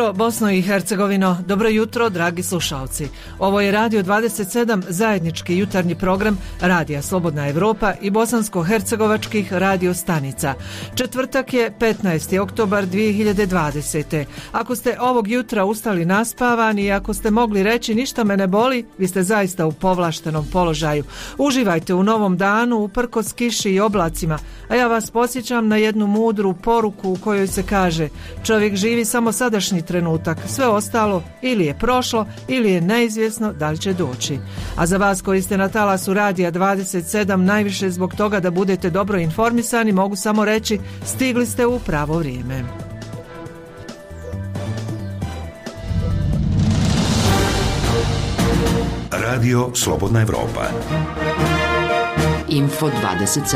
jutro, Bosno i Hercegovino. Dobro jutro, dragi slušalci. Ovo je Radio 27, zajednički jutarnji program Radija Slobodna Evropa i bosansko-hercegovačkih radio stanica. Četvrtak je 15. oktobar 2020. Ako ste ovog jutra ustali naspavani i ako ste mogli reći ništa me ne boli, vi ste zaista u povlaštenom položaju. Uživajte u novom danu, uprkos kiši i oblacima, a ja vas podsjećam na jednu mudru poruku u kojoj se kaže: čovjek živi samo sadašnji trenutak, sve ostalo ili je prošlo ili je neizvjesno da li će doći. A za vas koji ste na talasu Radija 27 najviše zbog toga da budete dobro informisani, mogu samo reći stigli ste u pravo vrijeme. Radio Slobodna Evropa. Info 27.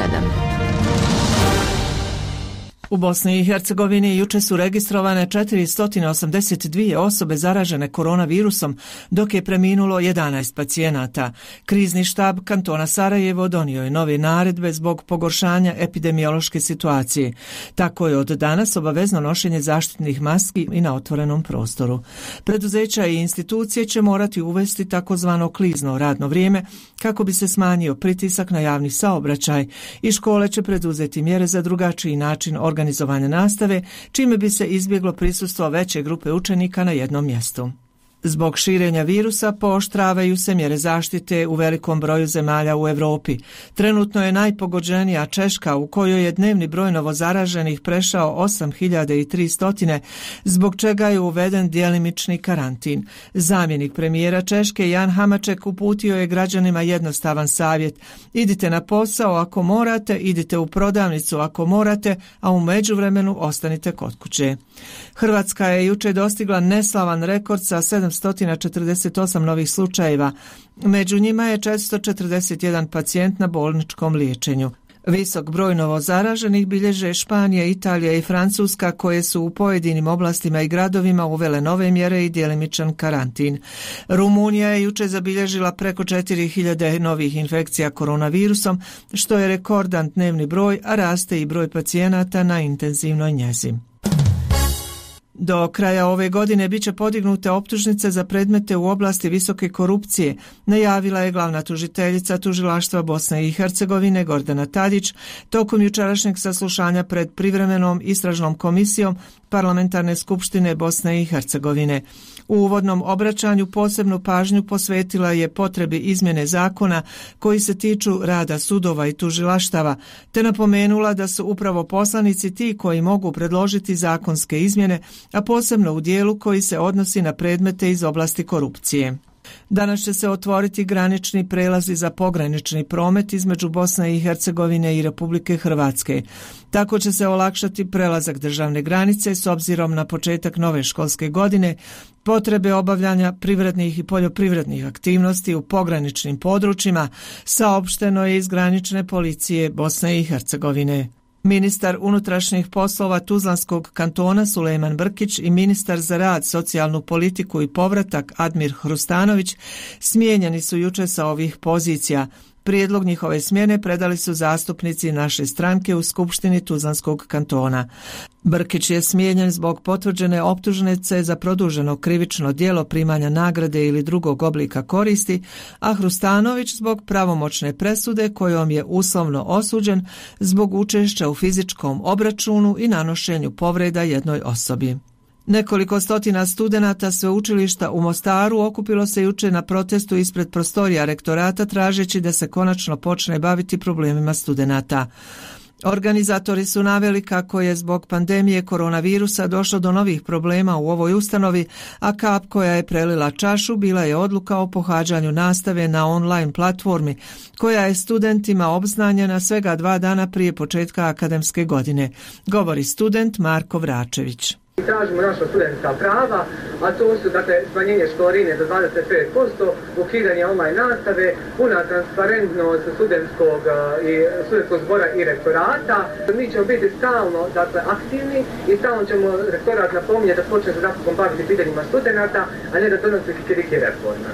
U Bosni i Hercegovini juče su registrovane 482 osobe zaražene koronavirusom, dok je preminulo 11 pacijenata. Krizni štab kantona Sarajevo donio je nove naredbe zbog pogoršanja epidemiološke situacije. Tako je od danas obavezno nošenje zaštitnih maski i na otvorenom prostoru. Preduzeća i institucije će morati uvesti takozvano klizno radno vrijeme kako bi se smanjio pritisak na javni saobraćaj i škole će preduzeti mjere za drugačiji način organizovanja nastave, čime bi se izbjeglo prisustvo veće grupe učenika na jednom mjestu. Zbog širenja virusa pooštravaju se mjere zaštite u velikom broju zemalja u Europi. Trenutno je najpogođenija Češka, u kojoj je dnevni broj novozaraženih prešao 8300, zbog čega je uveden djelimični karantin. Zamjenik premijera Češke Jan Hamaček uputio je građanima jednostavan savjet: idite na posao ako morate, idite u prodavnicu ako morate, a u međuvremenu ostanite kod kuće. Hrvatska je jučer dostigla neslavan rekord sa 748 novih slučajeva. Među njima je 441 pacijent na bolničkom liječenju. Visok broj novozaraženih bilježe Španija, Italija i Francuska, koje su u pojedinim oblastima i gradovima uvele nove mjere i djelimičan karantin. Rumunija je jučer zabilježila preko 4000 novih infekcija koronavirusom, što je rekordan dnevni broj, a raste i broj pacijenata na intenzivnoj njezi. Do kraja ove godine biće podignute optužnice za predmete u oblasti visoke korupcije, najavila je glavna tužiteljica Tužilaštva Bosne i Hercegovine Gordana Tadić tokom jučerašnjeg saslušanja pred privremenom istražnom komisijom Parlamentarne skupštine Bosne i Hercegovine. U uvodnom obraćanju posebnu pažnju posvetila je potrebi izmjene zakona koji se tiču rada sudova i tužilaštava, te napomenula da su upravo poslanici ti koji mogu predložiti zakonske izmjene, a posebno u dijelu koji se odnosi na predmete iz oblasti korupcije. Danas će se otvoriti granični prelazi za pogranični promet između Bosne i Hercegovine i Republike Hrvatske. Tako će se olakšati prelazak državne granice s obzirom na početak nove školske godine, potrebe obavljanja privrednih i poljoprivrednih aktivnosti u pograničnim područjima, saopšteno je iz granične policije Bosne i Hercegovine. Ministar unutrašnjih poslova Tuzlanskog kantona Sulejman Brkić i ministar za rad, socijalnu politiku i povratak Admir Hrustanović smijenjeni su jučer sa ovih pozicija. Prijedlog njihove smjene predali su zastupnici naše stranke u Skupštini Tuzlanskog kantona. Brkić je smijenjen zbog potvrđene optužnice za produženo krivično djelo primanja nagrade ili drugog oblika koristi, a Hrustanović zbog pravomoćne presude kojom je uslovno osuđen zbog učešća u fizičkom obračunu i nanošenju povreda jednoj osobi. Nekoliko stotina studenata sveučilišta u Mostaru okupilo se jučer na protestu ispred prostorija rektorata tražeći da se konačno počne baviti problemima studenata. Organizatori su naveli kako je zbog pandemije koronavirusa došlo do novih problema u ovoj ustanovi, a kap koja je prelila čašu bila je odluka o pohađanju nastave na online platformi, koja je studentima obznanjena svega 2 dana prije početka akademske godine, govori student Marko Vračević. Tražimo naša studentska prava, a to su smanjenje školarine za 25%, ukidanje online nastave, puna transparentnost studentskog zbora i rektorata. Mi ćemo biti stalno aktivni i stalno ćemo rektorat napominjati da počne se napokon baviti pitanjima studenata, a ne da donosi kikiriki reforma.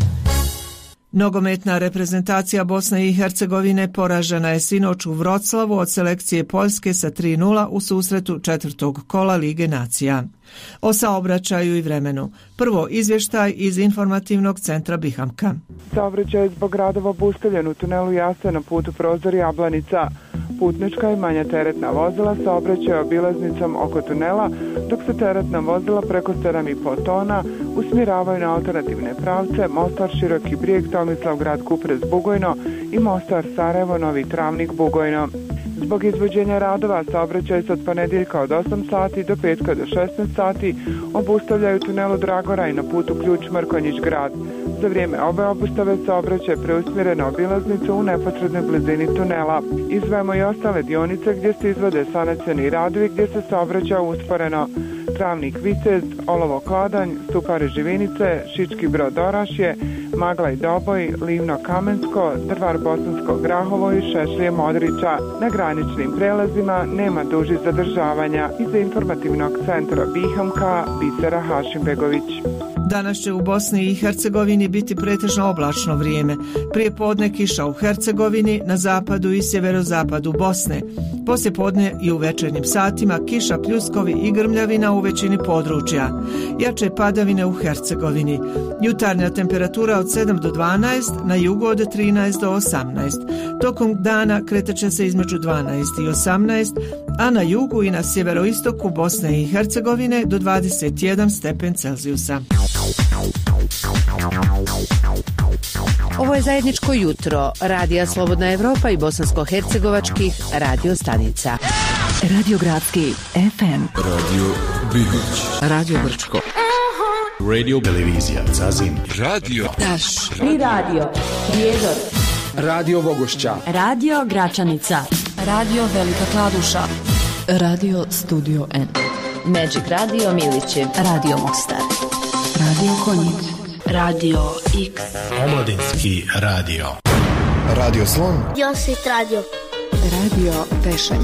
Nogometna reprezentacija Bosne i Hercegovine poražena je sinoć u Vroclavu od selekcije Poljske sa 3:0 u susretu 4. kola Lige nacija. O saobraćaju i vremenu. Prvo izvještaj iz informativnog centra Bihamka. Saobraćaj je zbog radova obustavljen u tunelu Jasa na putu Prozor Jablanica. Putnička i manja teretna vozila saobraćaju obilaznicom oko tunela, dok se teretna vozila preko 7,5 tona usmjeravaju na alternativne pravce Mostar Široki Brijeg Tomislavgrad Kuprez Bugojno i Mostar Sarajevo Novi Travnik Bugojno. Zbog izvođenja radova saobraćaj se od ponedjeljka od 8 sati do petka do 16 sati obustavljaju tunelu Dragoraj na putu Ključ Mrkonjić grad. Za vrijeme ove obustave saobraćaj preusmjeren na obilaznicu u neposrednoj blizini tunela. Izdvajamo i ostale dionice gdje se izvode sanacioni radovi gdje se saobraća usporeno. Travnik Vitez, Olovo Kladanj, Stupare Živinice, Šički Brod Orašje, Maglaj Doboj, Livno Kamensko, Drvar Bosansko Grahovo i Šešlije Modrića. Na graničnim prelazima nema dužih zadržavanja. Iz informativnog centra Bihamka, Bisera Hašimbegović. Danas će u Bosni i Hercegovini biti pretežno oblačno vrijeme. Prije podne kiša u Hercegovini, na zapadu i sjeverozapadu Bosne. Poslije podne i u večernjim satima kiša, pljuskovi i grmljavina u većini područja. Jače padavine u Hercegovini. Jutarnja temperatura od 7 do 12, na jugu od 13 do 18. Tokom dana kretat će se između 12 i 18, a na jugu i na sjeveroistoku Bosne i Hercegovine do 21 stepen Celzijusa. Ovo je zajedničko jutro Radija Slobodna Evropa i bosansko-hercegovačkih radio stanica. Radio Gradski FM, Radio Bihoć, Radio Brčko, Radio Televizija Zazin, Radio Taš, Tri radio, Prijedor, Radio Vogošća, Radio Gračanica, Radio Velika Kladuša, Radio Studio N, Magic Radio Milići, Radio Mostar, Radio Konjic, Radio X, Omladinski radio, Radio Slon, Josit Radio, Radio Tešanj,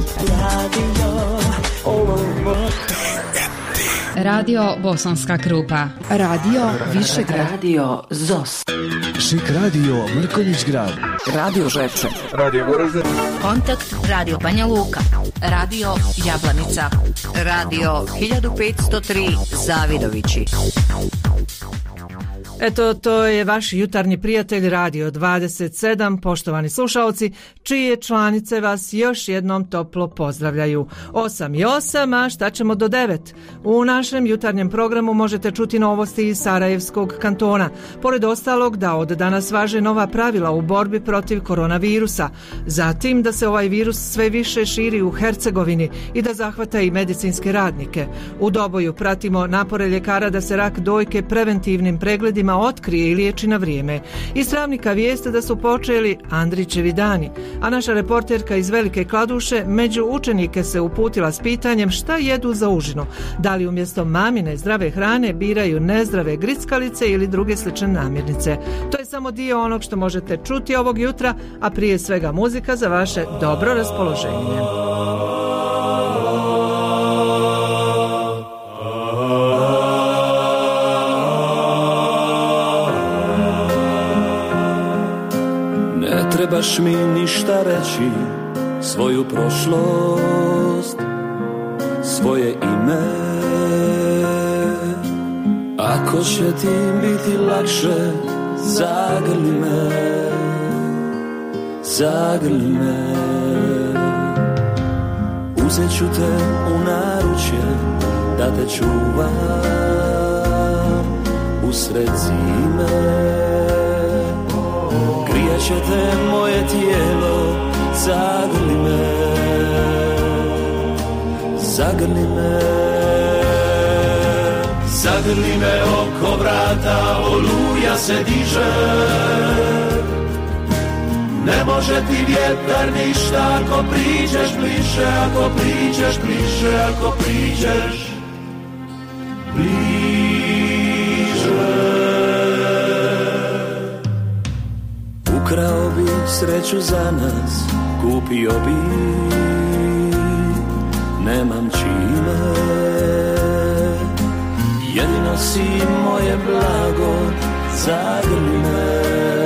Radio Bosanska Krupa, Radio Višegrad, Radio Zos, Šik Radio Mrkonjić grad, Radio Žepče, Radio Goražde, Kontakt Radio Banja Luka, Radio Jablanica, Radio 1503 Zavidovići. Eto, to je vaš jutarnji prijatelj Radio 27, poštovani slušalci, čije članice vas još jednom toplo pozdravljaju. 8 i 8, a šta ćemo do 9? U našem jutarnjem programu možete čuti novosti iz Sarajevskog kantona. Pored ostalog da od danas važe nova pravila u borbi protiv koronavirusa. Zatim da se ovaj virus sve više širi u Hercegovini i da zahvata i medicinske radnike. U Doboju pratimo napore ljekara da se rak dojke preventivnim pregledima otkrije i liječi na vrijeme. Iz Travnika vijeste da su počeli Andrićevi dani, a naša reporterka iz Velike Kladuše među učenike se uputila s pitanjem šta jedu za užinu. Da li umjesto mamine zdrave hrane biraju nezdrave grickalice ili druge slične namirnice. To je samo dio onog što možete čuti ovog jutra, a prije svega muzika za vaše dobro raspoloženje. Trebaš mi ništa reći, svoju prošlost, svoje ime. Ako će ti biti lakše, zagrli me, zagrli me. Uzet ću te u naručje, da te čuvam usred zime. Grijeće te moje tijelo, zagrli me, zagrli me. Zagrli me oko vrata, oluja se diže. Ne može ti vjetar ništa ako priđeš bliže, ako priđeš bliže, ako priđeš bliže. Ukrao bi sreću za nas, kupio bi, nemam čime. Jedino si moje blago, zagrli me,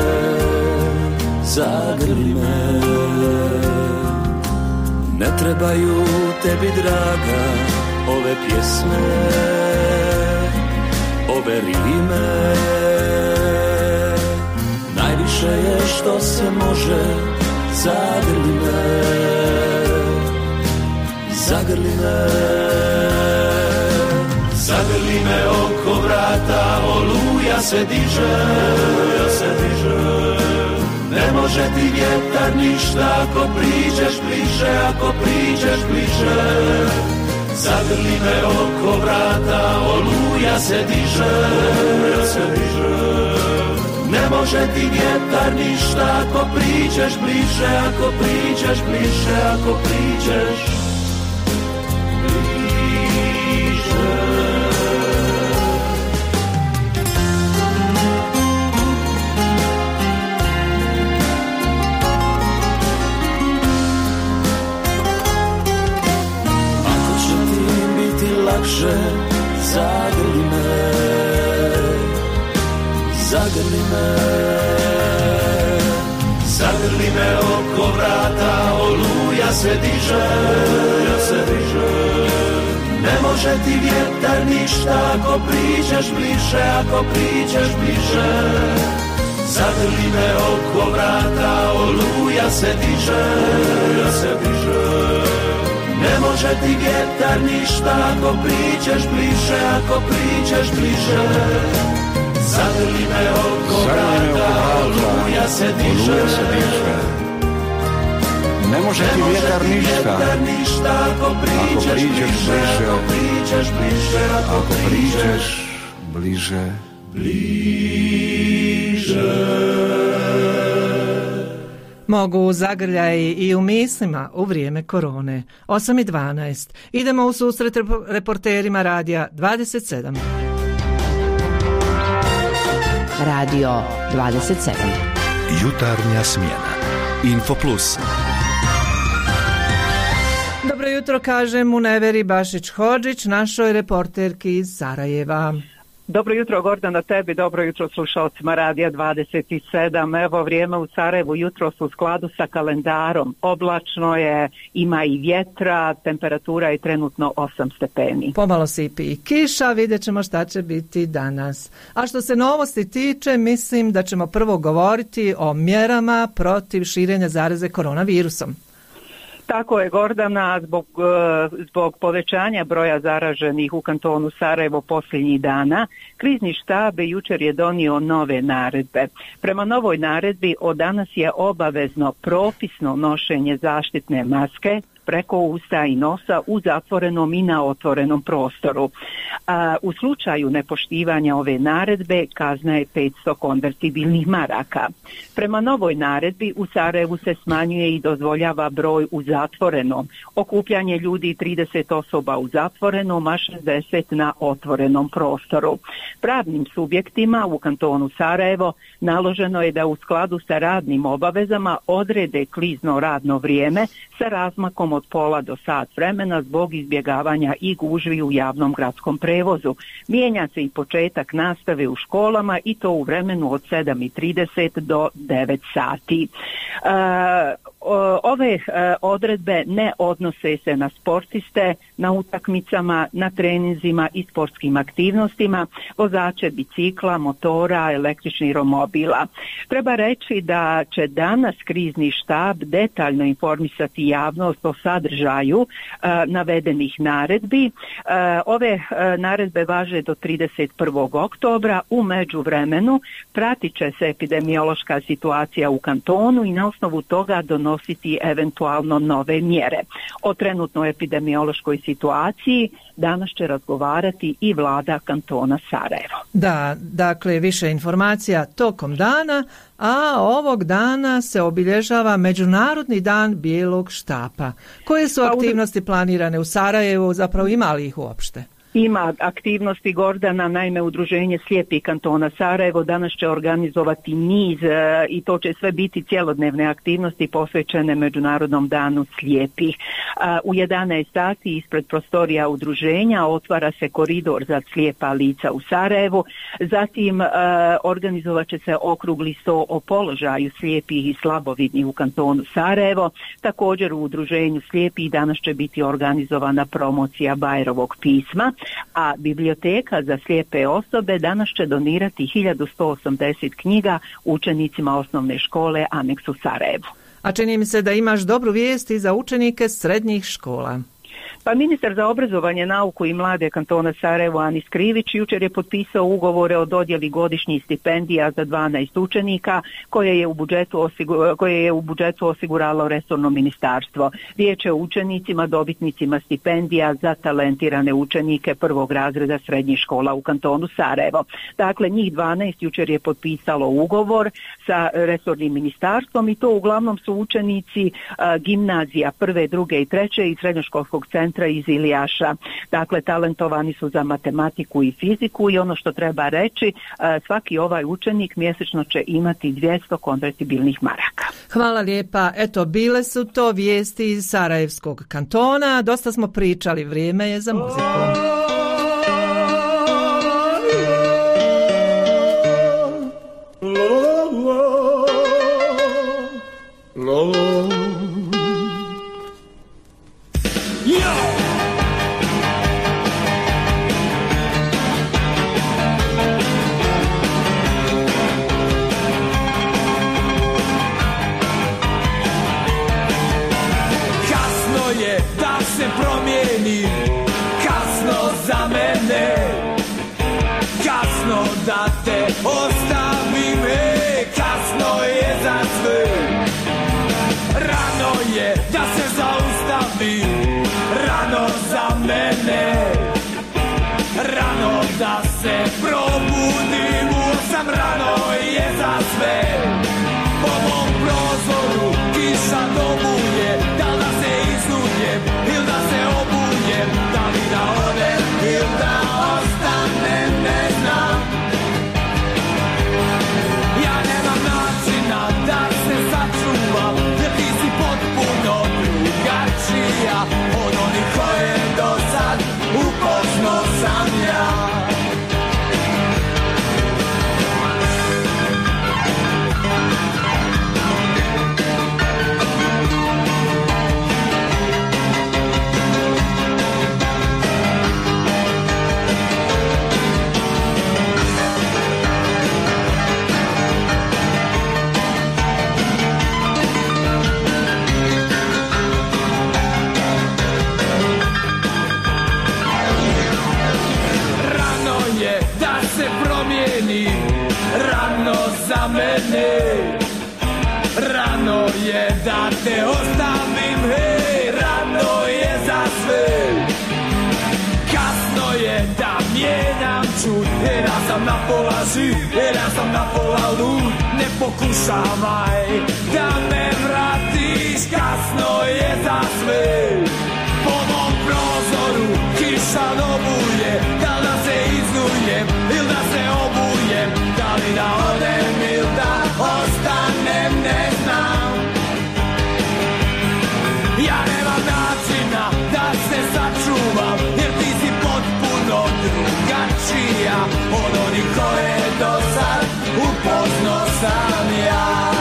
zagrli me. Ne trebaju tebi draga ove pjesme, ove rime. Najviše je što se može, zagrli me, zagrli me. Zagrli me oko vrata, oluja se diže, ne može ti vjetar ništa, ako priđeš bliže, ako priđeš bliže. Zagrli me oko vrata, oluja se diže, ne može ti vjetar ništa, ako priđeš bliže, ako priđeš bliže, ako priđeš bliže. Lakše, zagrli me, zagrli me. Zagrli me oko vrata, oluja se diže, ne može ti vjetar ništa, ako priđeš bliže, ako priđeš bliže. Zagrli me oko vrata, oluja se diže, ne može ti vjetar ništa, ako priđeš bliže, ako priđeš bliže. Zagrli me oko vrata, oluja se diže, ne može ti vjetar ništa, ako priđeš bliže, ako priđeš bliže, ako priđeš bliže, Mogu zagrljaji i u mislima u vrijeme korone. 8:12. Idemo u susret reporterima Radija 27. Radio 27. Jutarnja smjena. Info Plus. Dobro jutro kažem Muneveri Bašić-Hodžić, našoj reporterki iz Sarajeva. Dobro jutro Gordana tebi, dobro jutro slušalcima Radija 27. Evo vrijeme u Sarajevu jutro su u skladu sa kalendarom. Oblačno je, ima i vjetra, temperatura je trenutno 8 stepeni. Pomalo sipi i kiša, vidjet ćemo šta će biti danas. A što se novosti tiče, mislim da ćemo prvo govoriti o mjerama protiv širenja zaraze koronavirusom. Tako je Gordana, zbog povećanja broja zaraženih u kantonu Sarajevo posljednjih dana, krizni štab jučer je donio nove naredbe. Prema novoj naredbi od danas je obavezno propisno nošenje zaštitne maske preko usta i nosa u zatvorenom i na otvorenom prostoru. U slučaju nepoštivanja ove naredbe kazna je 500 konvertibilnih maraka. Prema novoj naredbi u Sarajevu se smanjuje i dozvoljava broj u zatvorenom. Okupljanje ljudi 30 osoba u zatvorenom, a 60 na otvorenom prostoru. Pravnim subjektima u kantonu Sarajevo naloženo je da u skladu sa radnim obavezama odrede klizno radno vrijeme sa razmakom od pola do sat vremena zbog izbjegavanja i gužvi u javnom gradskom prevozu. Mijenja se i početak nastave u školama i to u vremenu od 7:30 do 9 sati. Ove odredbe ne odnose se na sportiste, na utakmicama, na treninzima i sportskim aktivnostima, vozače bicikla, motora, električnih romobila. Treba reći da će danas krizni štab detaljno informisati javnost o sadržaju navedenih naredbi. Ove naredbe važe do 31. oktobra. U međuvremenu pratit će se epidemiološka situacija u kantonu i na osnovu toga donositi eventualno nove mjere. O trenutnoj epidemiološkoj situaciji danas će razgovarati i vlada kantona Sarajevo. Da, dakle više informacija tokom dana, a ovog dana se obilježava Međunarodni dan bijelog štapa. Koje su aktivnosti planirane u Sarajevu, zapravo ima li ih uopšte? Ima aktivnosti Gordana, naime Udruženje slijepih kantona Sarajevo danas će organizovati niz i to će sve biti cjelodnevne aktivnosti posvećene Međunarodnom danu slijepih. U 11 sati ispred prostorija udruženja otvara se koridor za slijepa lica u Sarajevu, zatim organizovat će se okrugli sto o položaju slijepih i slabovidnih u kantonu Sarajevo. Također u Udruženju slijepih danas će biti organizovana promocija Bajrovog pisma, a biblioteka za slijepe osobe danas će donirati 1180 knjiga učenicima osnovne škole Aneks u Sarajevu. A čini mi se da imaš dobru vijest i za učenike srednjih škola. Pa ministar za obrazovanje, nauku i mlade kantona Sarajevo Anis Krivić jučer je potpisao ugovore o dodjeli godišnjih stipendija za 12 učenika koje je u budžetu osiguralo resorno ministarstvo. Riječ je o učenicima dobitnicima stipendija za talentirane učenike prvog razreda srednjih škola u kantonu Sarajevo. Dakle, njih 12 jučer je potpisalo ugovor sa resornim ministarstvom i to uglavnom su učenici gimnazija prve, druge i treće i srednjoškolskog centra iz Ilijaša. Dakle, talentovani su za matematiku i fiziku i ono što treba reći, svaki ovaj učenik mjesečno će imati 200 konvertibilnih maraka. Hvala lijepa. Eto, bile su to vijesti iz Sarajevskog kantona. Dosta smo pričali, vrijeme je za muziku. Da te ostavim, kasno je za sve. Rano je da se zaustavim, rano za mene. Rano da se probudim, u 8 rano je za sve. Po mom prozoru kiša domuje, da li da se izujem ili da se obujem, da li da odem ili da ostanem, ne znam. Da se sačuvam, jer ti si potpuno drugačija od onih koje do sad upoznao sam ja. Rano za mene, rano je da te ostavim, hej, rano je za sve. Kasno je da mijenjam čud, jer ja sam na pola živ, jer ja sam na pola lud. Ne pokušavaj da me vratiš, kasno je za sve. Po mom prozoru kiša domuje, da li da se iznujem ili da se obujem, da li da odem ili da ostanem, ne znam. Ja nemam načina da se sačuvam, jer ti si potpuno drugačija od onih koje do sad upoznao sam ja.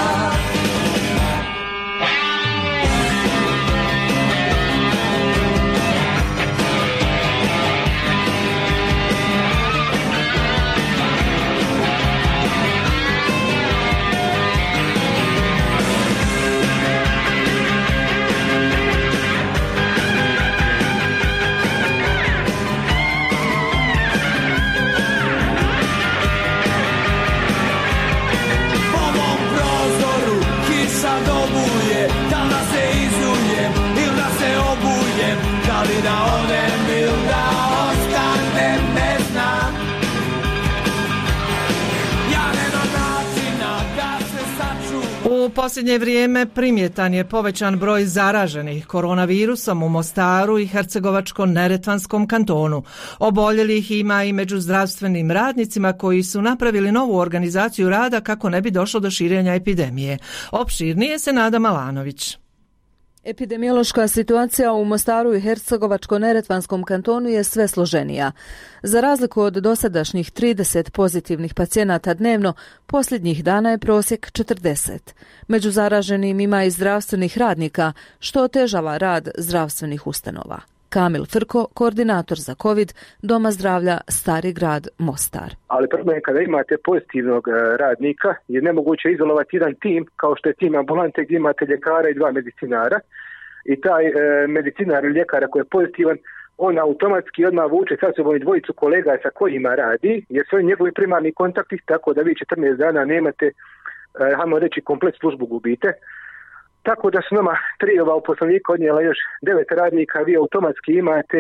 U posljednje vrijeme primjetan je povećan broj zaraženih koronavirusom u Mostaru i Hercegovačko-neretvanskom kantonu. Oboljelih ima i među zdravstvenim radnicima koji su napravili novu organizaciju rada kako ne bi došlo do širenja epidemije. Opširnije se Nada Malanović. Epidemiološka situacija u Mostaru i Hercegovačko-neretvanskom kantonu je sve složenija. Za razliku od dosadašnjih 30 pozitivnih pacijenata dnevno, posljednjih dana je prosjek 40. Među zaraženim ima i zdravstvenih radnika, što otežava rad zdravstvenih ustanova. Kamil Frko, koordinator za COVID Doma zdravlja Stari grad Mostar. Ali problem je kada imate pozitivnog radnika, je nemoguće izolovati jedan tim, kao što je tim ambulante gdje imate ljekara i 2 medicinara. I taj medicinar ili ljekara koji je pozitivan, on automatski odmah vuče sa sobom i 2 kolega sa kojima radi, jer su njegovi primarni kontakti, tako da vi 14 dana nemate, hajmo reći, komplet službu gubite. Tako da su nama 3 uposlenika odnijela još 9 radnika, vi automatski imate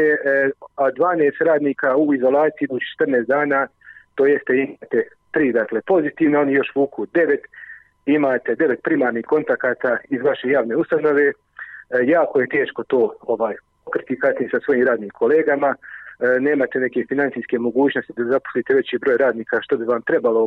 12 radnika u izolaciji u 14 dana, to jeste imate 3, dakle pozitivno, oni još vuku 9, imate 9 primarnih kontakata iz vaše javne ustanove, jako je teško to pokriti kasnije sa svojim radnim kolegama, nemate neke financijske mogućnosti da zaposlite veći broj radnika što bi vam trebalo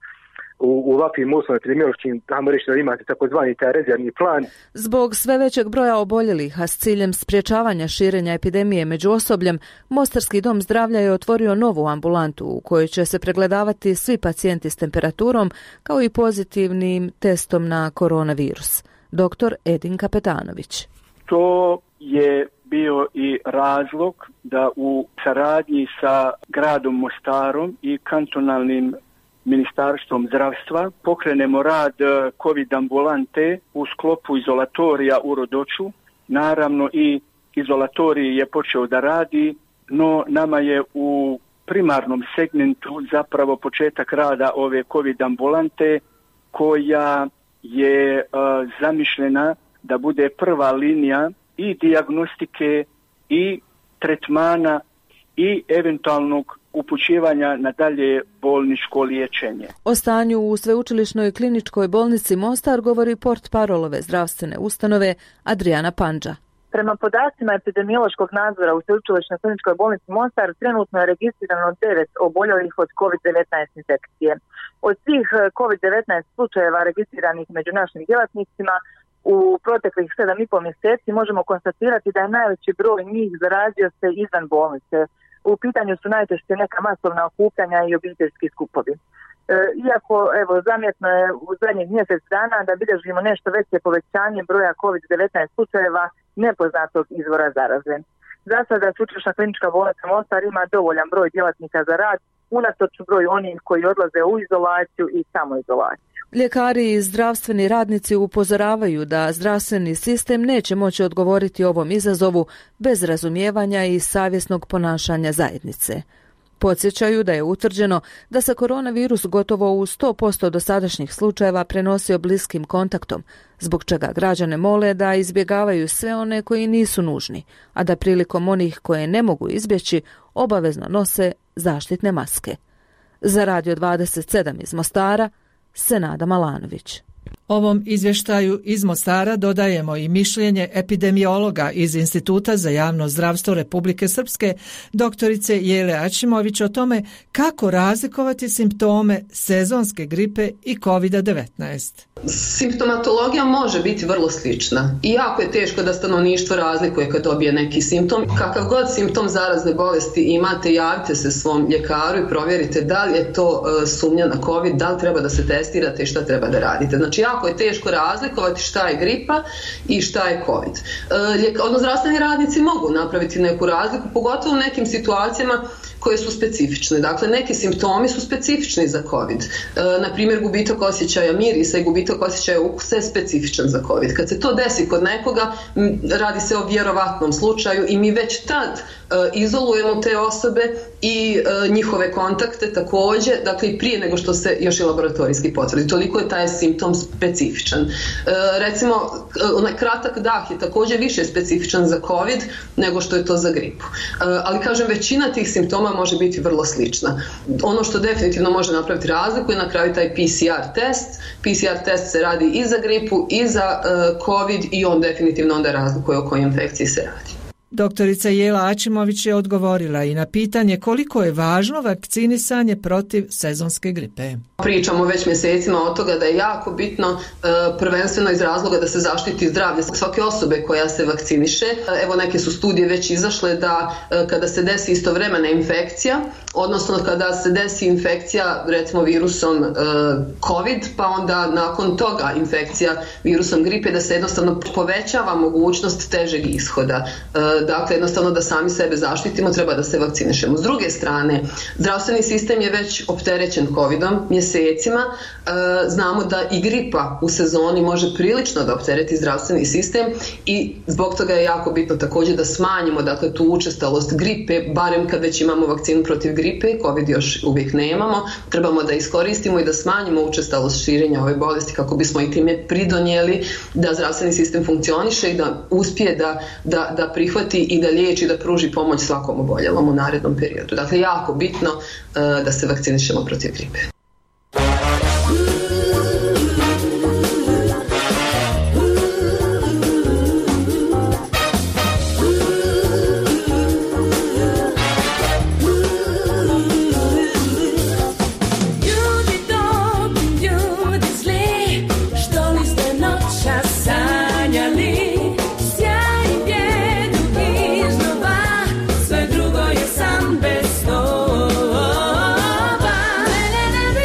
u ovakvim uslovima epidemiološkim, tamo reći da imate takozvani taj rezervni plan. Zbog sve većeg broja oboljelih, a s ciljem sprječavanja širenja epidemije među osobljem, Mostarski dom zdravlja je otvorio novu ambulantu u kojoj će se pregledavati svi pacijenti s temperaturom kao i pozitivnim testom na koronavirus. Dr. Edin Kapetanović. To je bio i razlog da u saradnji sa gradom Mostarom i kantonalnim Ministarstvom zdravstva pokrenemo rad COVID ambulante u sklopu izolatorija u Rodoču. Naravno i izolatorij je počeo da radi, no nama je u primarnom segmentu zapravo početak rada ove COVID ambulante koja je zamišljena da bude prva linija i dijagnostike i tretmana i eventualnog upućivanja na dalje bolničko liječenje. O stanju u Sveučilišnoj kliničkoj bolnici Mostar govori portparolove zdravstvene ustanove Adriana Pandža. Prema podacima epidemiološkog nadzora u Sveučilišnoj kliničkoj bolnici Mostar trenutno je registrirano 9 oboljelih od COVID-19 infekcije. Od svih COVID-19 slučajeva registriranih među našim djelatnicima u proteklih 7,5 mjeseci možemo konstatirati da je najveći broj njih zarazio se izvan bolnice. U pitanju su najčešće neka masovna okupljanja i obiteljski skupovi. Iako zamjetno je u zadnjih mjesec dana da bilježimo nešto veće povećanje broja COVID-19 slučajeva nepoznatog izvora zaraze. Za sada Sveučilišna klinička bolnica Mostar ima dovoljan broj djelatnika za rad, unatoč broju onih koji odlaze u izolaciju i samoizolaciju. Ljekari i zdravstveni radnici upozoravaju da zdravstveni sistem neće moći odgovoriti ovom izazovu bez razumijevanja i savjesnog ponašanja zajednice. Podsjećaju da je utvrđeno da se koronavirus gotovo u 100% dosadašnjih slučajeva prenosio bliskim kontaktom, zbog čega građane mole da izbjegavaju sve one koji nisu nužni, a da prilikom onih koje ne mogu izbjeći obavezno nose zaštitne maske. Za Radio 27 iz Mostara, Senada Malanović. Ovom izvještaju iz Mostara dodajemo i mišljenje epidemiologa iz Instituta za javno zdravstvo Republike Srpske, doktorice Jele Ačimović, o tome kako razlikovati simptome sezonske gripe i COVID-19. Simptomatologija može biti vrlo slična i jako je teško da stanovništvo razlikuje kad dobije neki simptom. Kakav god simptom zarazne bolesti imate, javite se svom ljekaru i provjerite da li je to sumnja na COVID, da li treba da se testirate i šta treba da radite. Znači, jako je teško razlikovati šta je gripa i šta je COVID. Zdravstveni radnici mogu napraviti neku razliku, pogotovo u nekim situacijama koje su specifične. Dakle, neki simptomi su specifični za COVID. Na primjer, gubitak osjećaja mirisa i gubitak osjećaja ukusa je specifičan za COVID. Kad se to desi kod nekoga, radi se o vjerovatnom slučaju i mi već tad izolujemo te osobe i njihove kontakte također, dakle i prije nego što se još i laboratorijski potvrdi. Toliko je taj simptom specifičan specifičan. Recimo, onaj kratak dah je također više specifičan za COVID nego što je to za gripu. Ali kažem, većina tih simptoma može biti vrlo slična. Ono što definitivno može napraviti razliku je na kraju taj PCR test. PCR test se radi i za gripu i za COVID i on definitivno onda razlikuje o kojoj infekciji se radi. Doktorica Jela Ačimović je odgovorila i na pitanje koliko je važno vakcinisanje protiv sezonske gripe. Pričamo već mjesecima od toga da je jako bitno, prvenstveno iz razloga da se zaštiti zdravlje svake osobe koja se vakciniše. Evo, neke su studije već izašle da kada se desi istovremena infekcija, odnosno kada se desi infekcija recimo virusom COVID, pa onda nakon toga infekcija virusom gripe, da se jednostavno povećava mogućnost težeg ishoda. Dakle, jednostavno da sami sebe zaštitimo, treba da se vakcinišemo. S druge strane, zdravstveni sistem je već opterećen COVID-om mjesecima. Znamo da i gripa u sezoni može prilično da optereti zdravstveni sistem i zbog toga je jako bitno također da smanjimo, dakle, tu učestalost gripe, barem kad već imamo vakcinu protiv gripe, COVID još uvijek nemamo, trebamo da iskoristimo i da smanjimo učestalost širenja ove bolesti kako bismo i time pridonijeli da zdravstveni sistem funkcioniše i da uspije da prihvati i da liječi, da pruži pomoć svakom oboljelom u narednom periodu. Dakle, jako bitno da se vakcinišemo protiv gripe. Sve drugo je sam bez snova.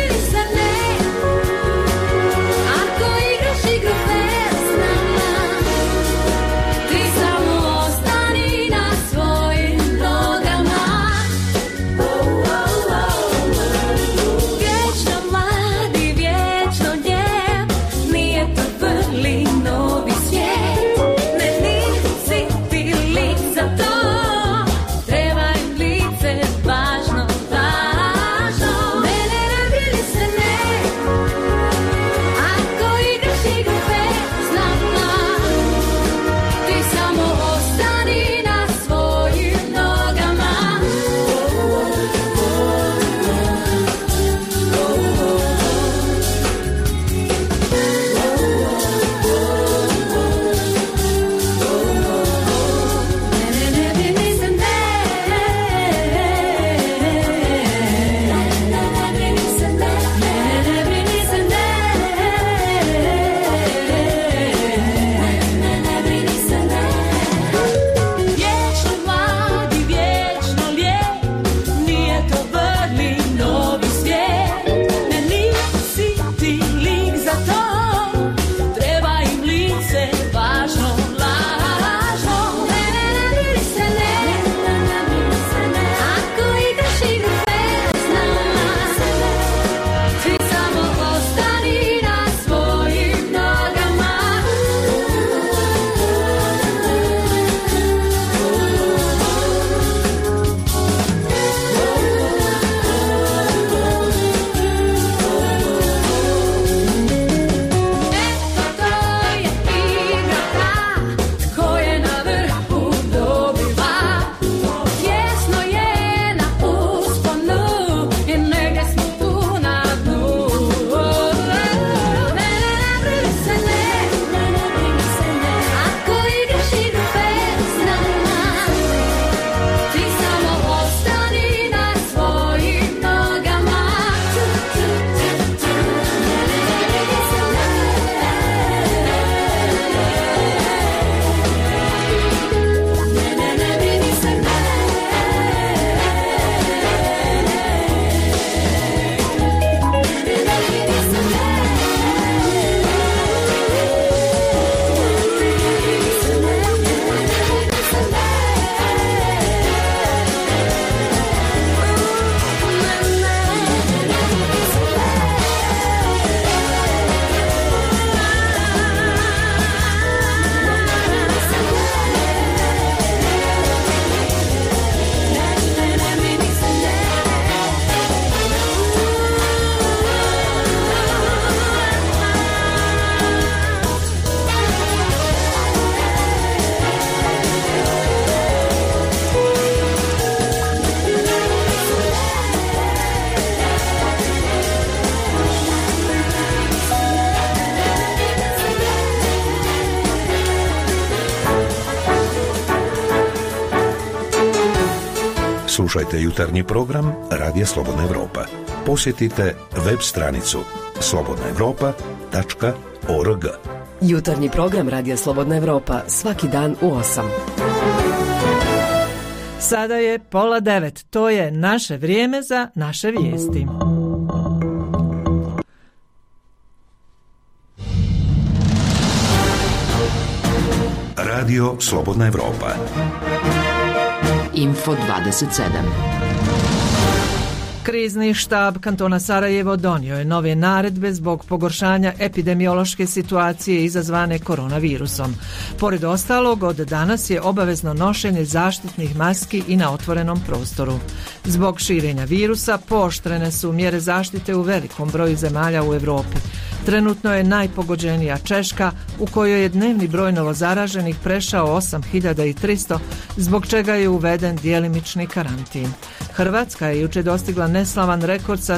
Slušajte jutarnji program Radija Slobodna Evropa. Posjetite web stranicu slobodnaevropa.org. Jutarnji program Radija Slobodna Evropa svaki dan u 8. Sada je 8:30. To je naše vrijeme za naše vijesti. Radio Slobodna Evropa. Info 27. Krizni štab kantona Sarajevo donio je nove naredbe zbog pogoršanja epidemiološke situacije izazvane koronavirusom. Pored ostalog, od danas je obavezno nošenje zaštitnih maski i na otvorenom prostoru. Zbog širenja virusa pooštrene su mjere zaštite u velikom broju zemalja u Europi. Trenutno je najpogođenija Češka, u kojoj je dnevni broj novozaraženih prešao 8.300, zbog čega je uveden djelimični karantin. Hrvatska je jučer dostigla neslavan rekord sa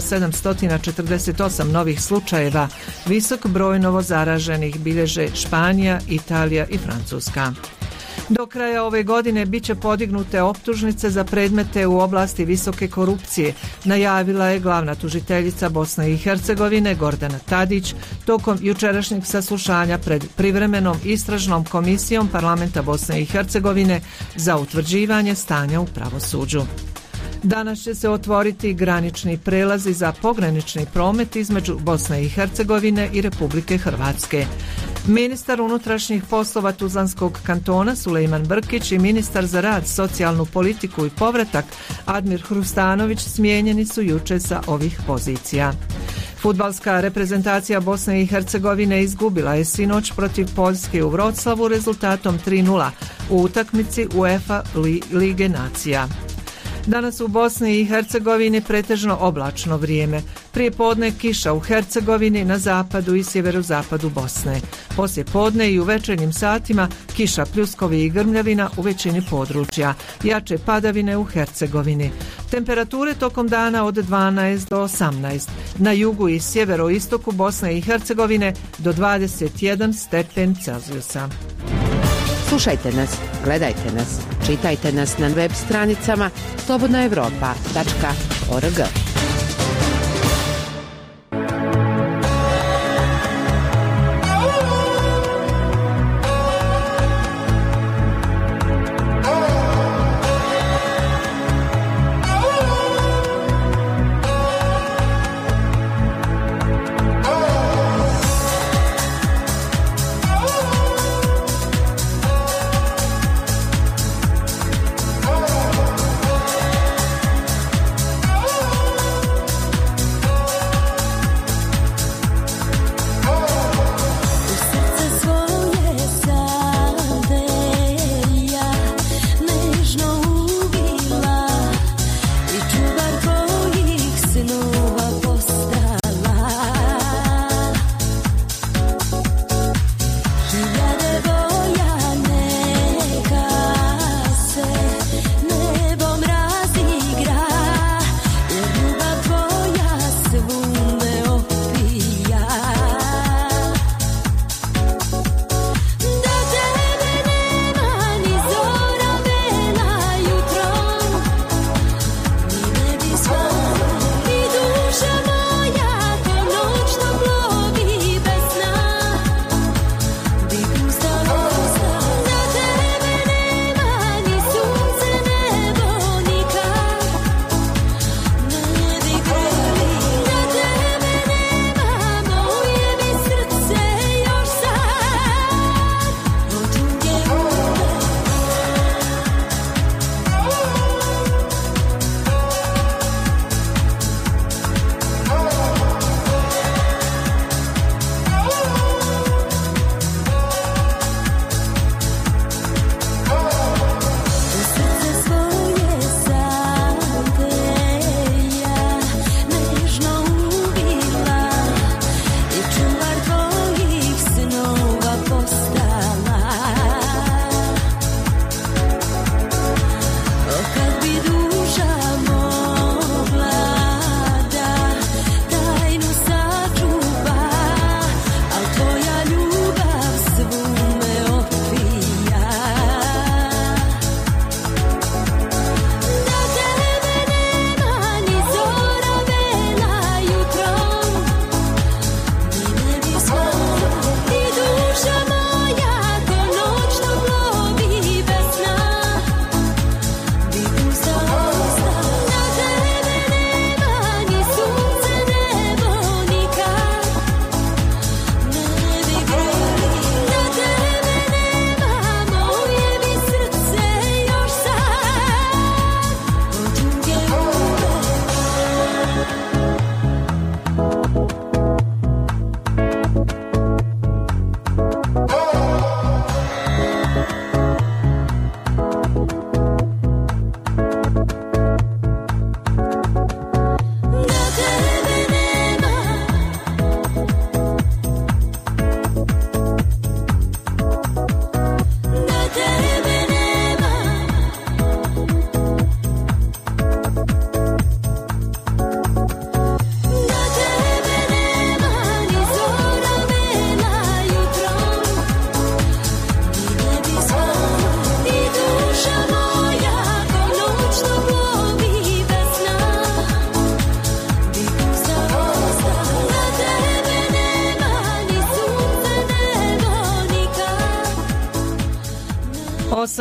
748 novih slučajeva. Visok broj novozaraženih bilježe Španija, Italija i Francuska. Do kraja ove godine bit će podignute optužnice za predmete u oblasti visoke korupcije, najavila je glavna tužiteljica Bosne i Hercegovine Gordana Tadić tokom jučerašnjeg saslušanja pred privremenom istražnom komisijom Parlamenta Bosne i Hercegovine za utvrđivanje stanja u pravosuđu. Danas će se otvoriti granični prelazi za pogranični promet između Bosne i Hercegovine i Republike Hrvatske. Ministar unutrašnjih poslova Tuzlanskog kantona Sulejman Brkić i ministar za rad, socijalnu politiku i povratak Admir Hrustanović smijenjeni su jučer sa ovih pozicija. Fudbalska reprezentacija Bosne i Hercegovine izgubila je sinoć protiv Poljske u Vroclavu rezultatom 3:0 u utakmici UEFA Lige nacija. Danas u Bosni i Hercegovini pretežno oblačno vrijeme. Prije podne kiša u Hercegovini, na zapadu i sjeverozapadu Bosne. Poslije podne i u večernjim satima kiša, pljuskovi i grmljavina u većini područja. Jače padavine u Hercegovini. Temperature tokom dana od 12 do 18. Na jugu i sjeveroistoku Bosne i Hercegovine do 21 stepen Celzijusa. Slušajte nas, gledajte nas, čitajte nas na web stranicama slobodnaevropa.org.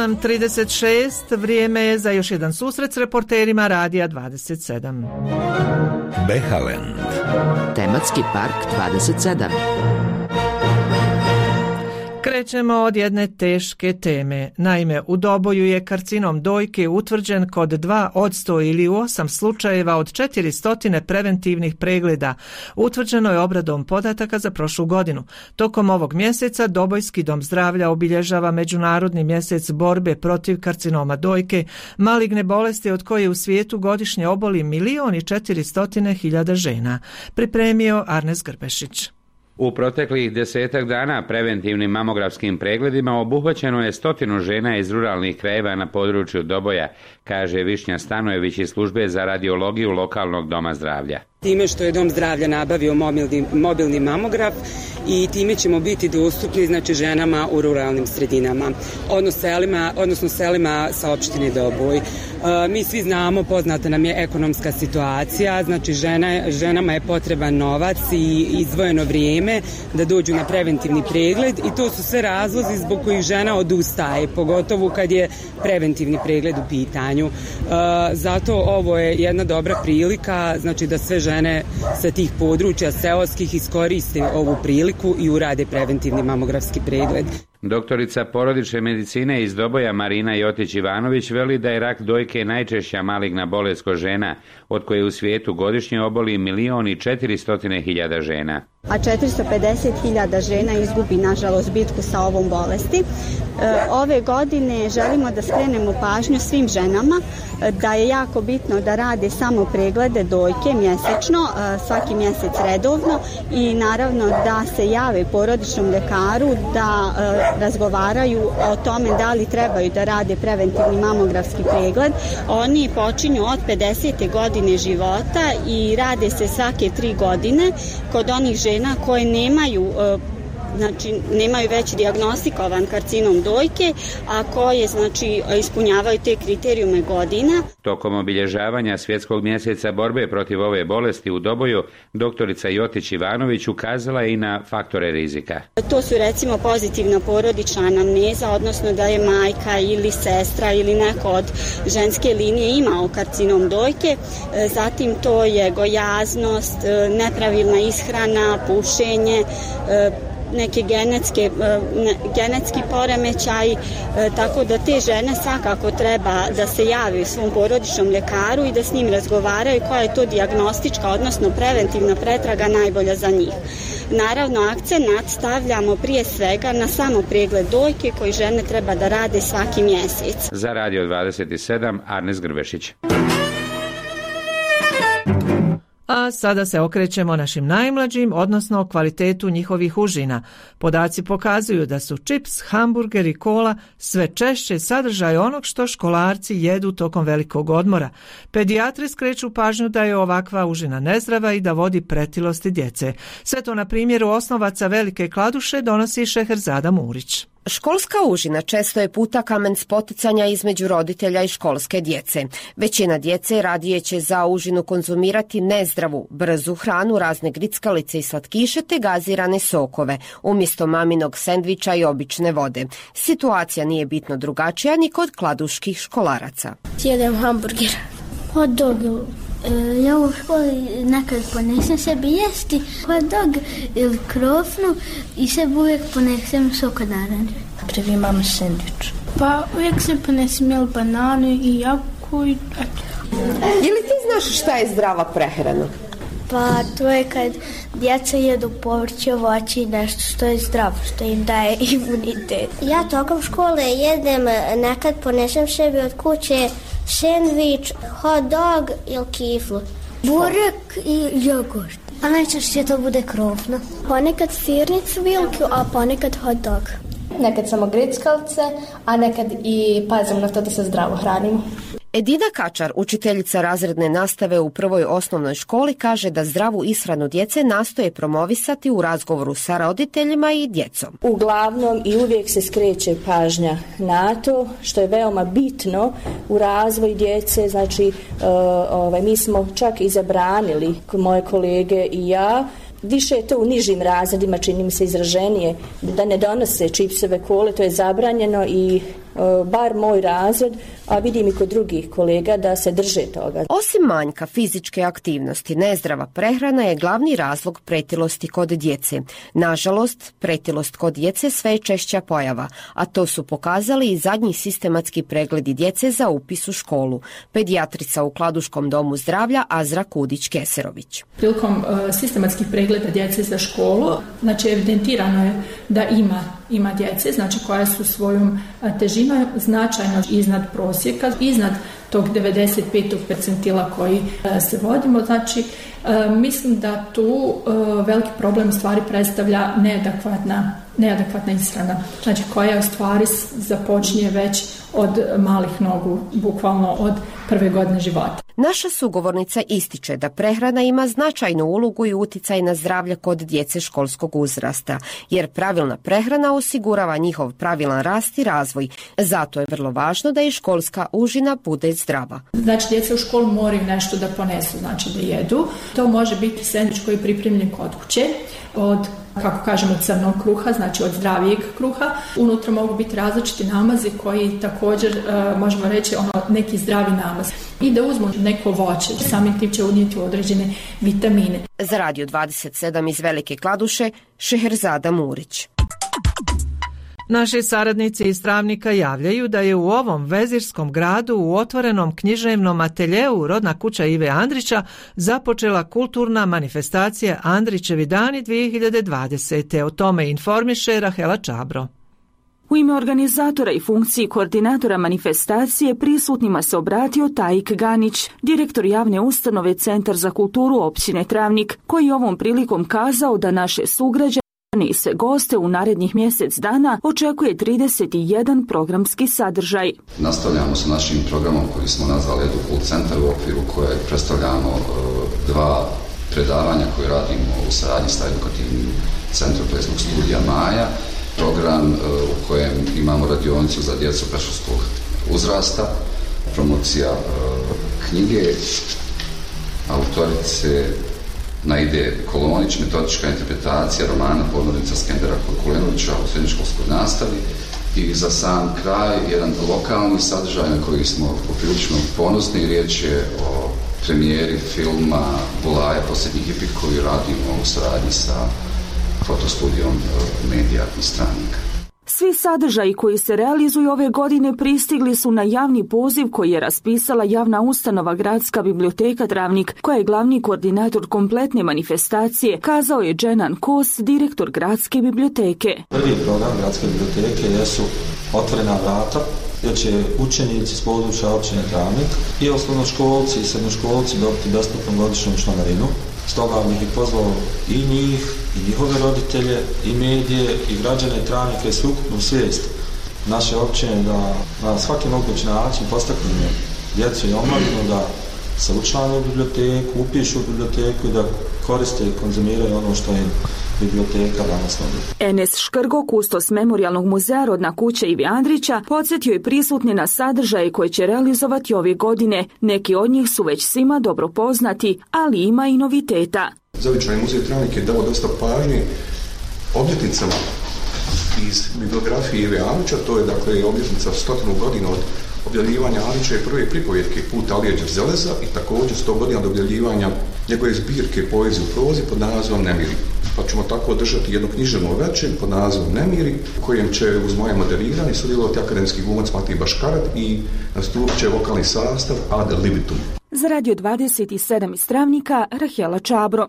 8:36, vrijeme je za još jedan susret s reporterima Radija 27. Behaland. Tematski park 27. Krećemo od jedne teške teme. Naime, u Doboju je karcinom dojke utvrđen kod 2 od 100 ili 8 slučajeva od 400 preventivnih pregleda. Utvrđeno je obradom podataka za prošlu godinu. Tokom ovog mjeseca Dobojski dom zdravlja obilježava Međunarodni mjesec borbe protiv karcinoma dojke, maligne bolesti od koje u svijetu godišnje oboli 1.400.000 žena. Pripremio Arnes Grbešić. U proteklih 10 dana preventivnim mamografskim pregledima obuhvaćeno je 100 žena iz ruralnih krajeva na području Doboja, kaže Višnja Stanojević iz službe za radiologiju lokalnog doma zdravlja. Time što je dom zdravlja nabavio mobilni mamograf i time ćemo biti dostupni znači ženama u ruralnim sredinama, odnosno selima sa opštine Doboj. Mi svi znamo, poznata nam je ekonomska situacija, znači ženama je potreban novac i izdvojeno vrijeme da dođu na preventivni pregled i to su sve razlozi zbog kojih žena odustaje, pogotovo kad je preventivni pregled u pitanju. Zato ovo je jedna dobra prilika, znači da sve žene sa tih područja seoskih iskoriste ovu priliku i urade preventivni mamografski pregled. Doktorica porodične medicine iz Doboja Marina Jotić-Ivanović veli da je rak dojke najčešća maligna bolest kod žena, od koje u svijetu godišnje oboli 1.400.000 žena. A 450.000 žena izgubi nažalost bitku sa ovom bolesti. Ove godine želimo da skrenemo pažnju svim ženama da je jako bitno da rade samo preglede dojke mjesečno, svaki mjesec redovno i naravno da se jave porodičnom ljekaru da razgovaraju o tome da li trebaju da rade preventivni mamografski pregled. Oni počinju od 50. godine života i rade se svake 3 godine kod onih žena koje nemaju već dijagnostikovan karcinom dojke, a koje ispunjavaju te kriterijume godina. Tokom obilježavanja svjetskog mjeseca borbe protiv ove bolesti u Doboju, doktorica Jotić-Ivanović ukazala je i na faktore rizika. To su recimo pozitivna porodična anamneza, odnosno da je majka ili sestra ili neko od ženske linije imao karcinom dojke, zatim to je gojaznost, nepravilna ishrana, pušenje, neke genetski poremećaj, tako da te žene svakako treba da se jave svom porodičnom ljekaru i da s njim razgovaraju koja je to dijagnostička, odnosno preventivna pretraga najbolja za njih. Naravno, akcenat stavljamo prije svega na samo pregled dojke koji žene treba da rade svaki mjesec. Za Radio 27, Arnes Grbešić. A sada se okrećemo našim najmlađim, odnosno kvalitetu njihovih užina. Podaci pokazuju da su čips, hamburger i kola sve češće sadržaj onog što školarci jedu tokom velikog odmora. Pedijatri skreću pažnju da je ovakva užina nezdrava i da vodi pretilosti djece. Sve to na primjeru osnovaca Velike Kladuše donosi Šeherzada Murić. Školska užina često je puta kamen spoticanja između roditelja i školske djece. Većina djece radije će za užinu konzumirati nezdravu, brzu hranu, razne grickalice i slatkiše te gazirane sokove, umjesto maminog sendviča i obične vode. Situacija nije bitno drugačija ni kod kladuških školaraca. Jedem hamburger, hot dog. Ja u školi nekad ponesem sebi jesti hot dog ili krofnu i sebi uvijek ponesem sok od naranđe. Prvi imam sendvič. Pa uvijek se ponesem ili bananu i jabuku i eto. Je li ti znaš šta je zdrava prehrana? Pa to je kad djeca jedu povrće, voće i nešto što je zdravo, što im daje imunitet. Ja tokom škole jedem, nekad ponesem sebi od kuće sendvič, hot dog ili kiflu. Burek i jogurt. A najčešće to bude krofno. Ponekad sirnicu vilku, a ponekad hot dog. Nekad samo grickalice, a nekad i pazim na to da se zdravo hranimo. Edina Kačar, učiteljica razredne nastave u prvoj osnovnoj školi, kaže da zdravu ishranu djece nastoje promovisati u razgovoru sa roditeljima i djecom. Uglavnom i uvijek se skreće pažnja na to što je veoma bitno u razvoju djece. Znači, mi smo čak i zabranili, moje kolege i ja, više je to u nižim razredima, čini mi se izraženije, da ne donose čipsove, kole, to je zabranjeno i bar moj razred, a vidim i kod drugih kolega da se drže toga. Osim manjka fizičke aktivnosti, nezdrava prehrana je glavni razlog pretilosti kod djece. Nažalost, pretilost kod djece sve je češća pojava, a to su pokazali i zadnji sistematski pregledi djece za upis u školu. Pedijatrica u Kladuškom domu zdravlja Azra Kudić-Keserović. Prilikom sistematskih pregleda djece za školu, znači evidentirano je da ima djece, znači koja su svojom težinom značajno iznad prosjeka, iznad tog 95. percentila koji se vodimo. Znači, mislim da tu veliki problem u stvari predstavlja neadekvatna ishrana, znači koja u stvari započinje već od malih nogu, bukvalno od prve godine života. Naša sugovornica ističe da prehrana ima značajnu ulogu i utjecaj na zdravlje kod djece školskog uzrasta, jer pravilna prehrana osigurava njihov pravilan rast i razvoj. Zato je vrlo važno da i školska užina bude zdrava. Znači, djeca u školu moraju nešto da ponesu, znači da jedu. To može biti sendvič koji je pripremljen kod kuće, od, kako kažemo, crnog kruha, znači od zdravijeg kruha. Unutra mogu biti različiti namazi koji također, možemo reći, neki zdravi namaz. I da uzmu neko voće, samim tim će unijeti određene vitamine. Za Radio 27 iz Velike Kladuše, Šeherzada Murić. Naši saradnici iz Travnika javljaju da je u ovom vezirskom gradu u otvorenom književnom ateljeu Rodna kuća Ive Andrića započela kulturna manifestacija Andrićevi dani 2020. O tome informiše Rahela Čabro. U ime organizatora i funkciji koordinatora manifestacije prisutnima se obratio Tajik Ganić, direktor javne ustanove Centar za kulturu općine Travnik, koji je ovom prilikom kazao da naše sugrađane i sve goste u narednih mjesec dana očekuje 31 programski sadržaj. Nastavljamo sa našim programom koji smo nazvali Edukul Centar, u okviru kojeg predstavljamo 2 predavanja koje radimo u saradnji sa edukativnim centrom plesnog studija Maja. Program u kojem imamo radionicu za djecu predškolskog uzrasta, promocija knjige autorice Naide Kolonić, metodička interpretacija romana Podmornica Skendera Kulenovića u srednjoškolskoj nastavi i za sam kraj jedan lokalni sadržaj na koji smo poprilično ponosni. Riječ je o premijeri filma Bulaja Posljednji hipik koji radimo u saradnji sa fotostudijom Medija iz Travnika. Svi sadržaji koji se realizuju ove godine pristigli su na javni poziv koji je raspisala javna ustanova Gradska biblioteka Travnik, koja je glavni koordinator kompletne manifestacije, kazao je Dženan Kos, direktor Gradske biblioteke. Prvi program Gradske biblioteke jesu otvorena vrata, gdje će učenici s područja općine Travnik i osnovnoškolci i srednjoškolci dobiti besplatnu godišnju članarinu. Stoga bih ih pozvao i njih, i njihove roditelje, i medije, i građane Travnika i sveukupnu svijest naše općine da na svaki mogući način postaknemo djecu i omladinu da se učlane u biblioteku, upišu u biblioteku i da koriste i konzumiraju ono što je biblioteka danas nudi. Enes Škrgo, kustos Memorijalnog muzeja Rodna kuća Ive Andrića, podsjetio je prisutne na sadržaje koje će realizovati ove godine. Neki od njih su već svima dobro poznati, ali ima i noviteta. Zavičajni muzej Travnik je dao dosta pažnje obljetnicama iz bibliografije Ive Andrića, to je dakle obljetnica 100 godina od objavljivanja Andrićeve prve pripovetke Put Alije Đerzeleza i također 100 godina od objavljivanja njegove zbirke poezije u prozi pod nazivom Nemiri. Pa ćemo tako održati jedno književno večer pod nazivom Nemiri, u kojem će uz moje moderiranje sudjelovati akademski glumac Matij Baškarat i nastupit će vokalni sastav Ad Libitum. Za Radio 27 iz Travnika, Rahela Čabro.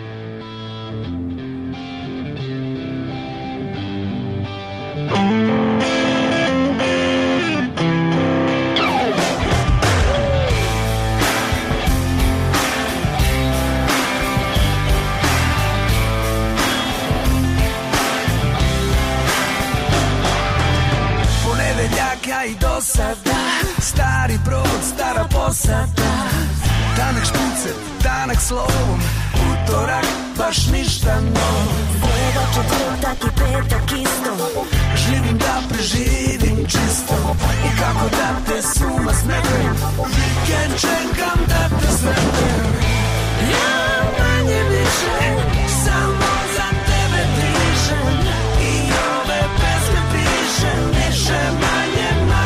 I do sada, stari brod, stara posada, tanak špicer, tanak slovom, utorak, baš ništa novo. Sreda, četvrtak i petak isto, živim da preživim čisto, i kako da te suma smetem, vikend čekam da te sretem. Ja manje više, samo za tebe dišem, i ove pesme pišem, više manje manje.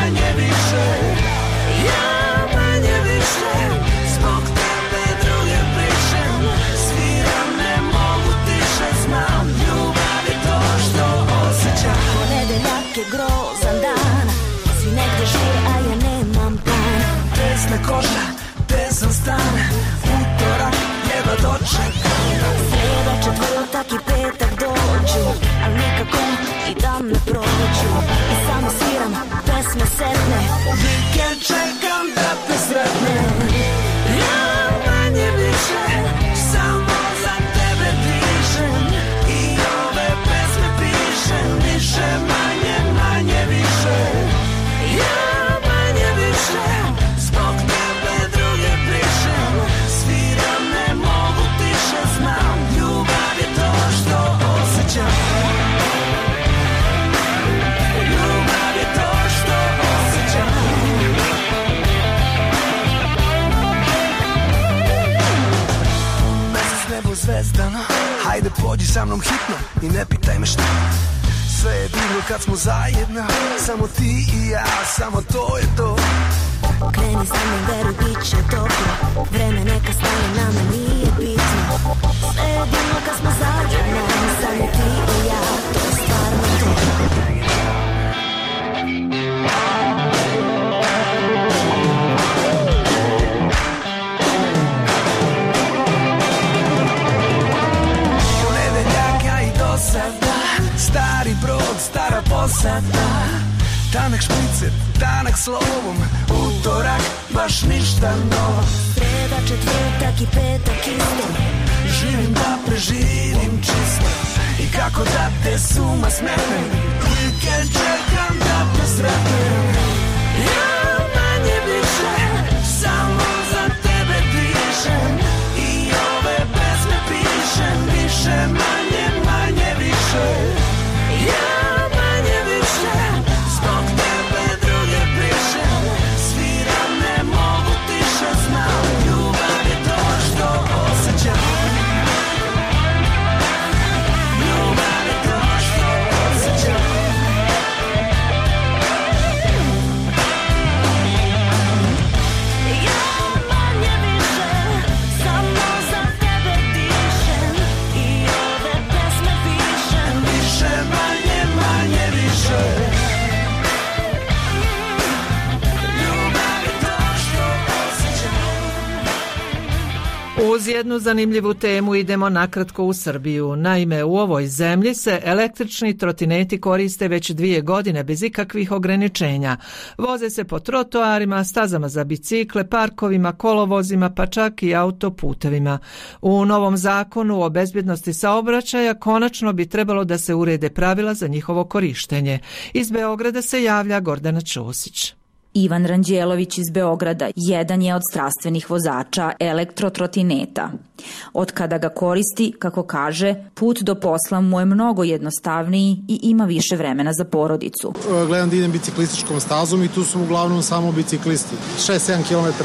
Hajde pođi sa mnom hitno i ne pitaj me šta. Sve je divno kad smo zajedno, samo ti i ja, samo to je to. Kreni za mnom, veru, bit će dobro. Vreme neka stane, nama nije bitno. Sve je divno kad smo zajedno, samo ti i ja, to je stvarno to. Ponedeljaka i dosada, stari brod, stara posada. Tanak špricer, tanak slovom, utorak, baš ništa novo. Sreda, četvrtak i petak isto. Živim da preživim čisto. I kako da te suma smetnem, vikend čekam da te sretnem. Ja manje više, samo za tebe dišem. I ove pesme pišem, više, manje, manje više. Ja manje više, zbog tebe druge pišem. Sviram, ne mogu tiše, znam. Ljubav je to što osjećam. Ljubav je to što osjećam. Ja manje više, samo za tebe dišem. I ove pesme pišem. Više, manje, manje više. Ljubav je to što osjećam. Uz jednu zanimljivu temu idemo nakratko u Srbiju. Naime, u ovoj zemlji se električni trotineti koriste već 2 godine bez ikakvih ograničenja. Voze se po trotoarima, stazama za bicikle, parkovima, kolovozima, pa čak i autoputevima. U novom zakonu o bezbjednosti saobraćaja konačno bi trebalo da se urede pravila za njihovo korištenje. Iz Beograda se javlja Gordana Ćosić. Ivan Ranđelović iz Beograda jedan je od strastvenih vozača elektrotrotineta. Od kada ga koristi, kako kaže, put do posla mu je mnogo jednostavniji i ima više vremena za porodicu. Gledam da idem biciklističkom stazom i tu su uglavnom samo biciklisti. 6-7 km